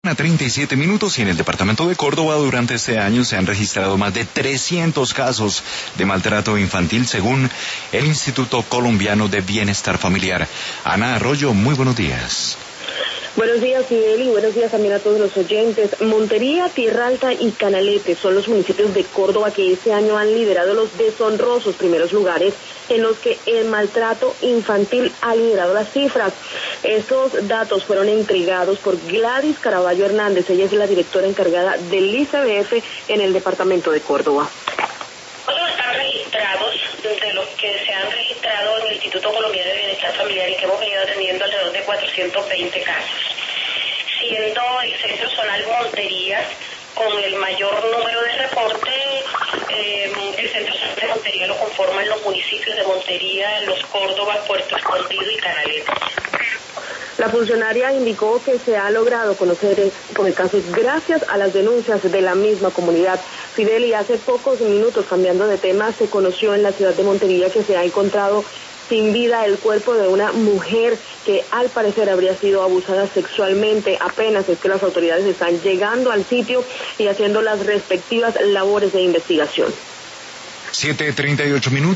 A 37 minutos y en el departamento de Córdoba durante este año se han registrado más de 300 casos de maltrato infantil según el Instituto Colombiano de Bienestar Familiar. Ana Arroyo, muy buenos días. Buenos días, Fidel, y buenos días también a todos los oyentes. Montería, Tierra Alta y Canalete son los municipios de Córdoba que este año han liderado los deshonrosos primeros lugares en los que el maltrato infantil ha liderado las cifras. Estos datos fueron entregados por Gladys Caraballo Hernández. Ella es la directora encargada del ICBF en el departamento de Córdoba. Están registrados de los que se han registrado en el Instituto Colombiano de Bienestar Familiar y que hemos venido atendiendo alrededor de 420 casos. Siendo el Centro Zonal Montería con el mayor número de reporte, el Centro Zonal de Montería lo conforman los municipios de Montería, Los Córdobas, Puerto Escondido y Canaleta. La funcionaria indicó que se ha logrado conocer el caso gracias a las denuncias de la misma comunidad. Fidel, y hace pocos minutos, cambiando de tema, se conoció en la ciudad de Montería que se ha encontrado sin vida el cuerpo de una mujer que al parecer habría sido abusada sexualmente. Apenas es que las autoridades están llegando al sitio y haciendo las respectivas labores de investigación. 7:38 minutos.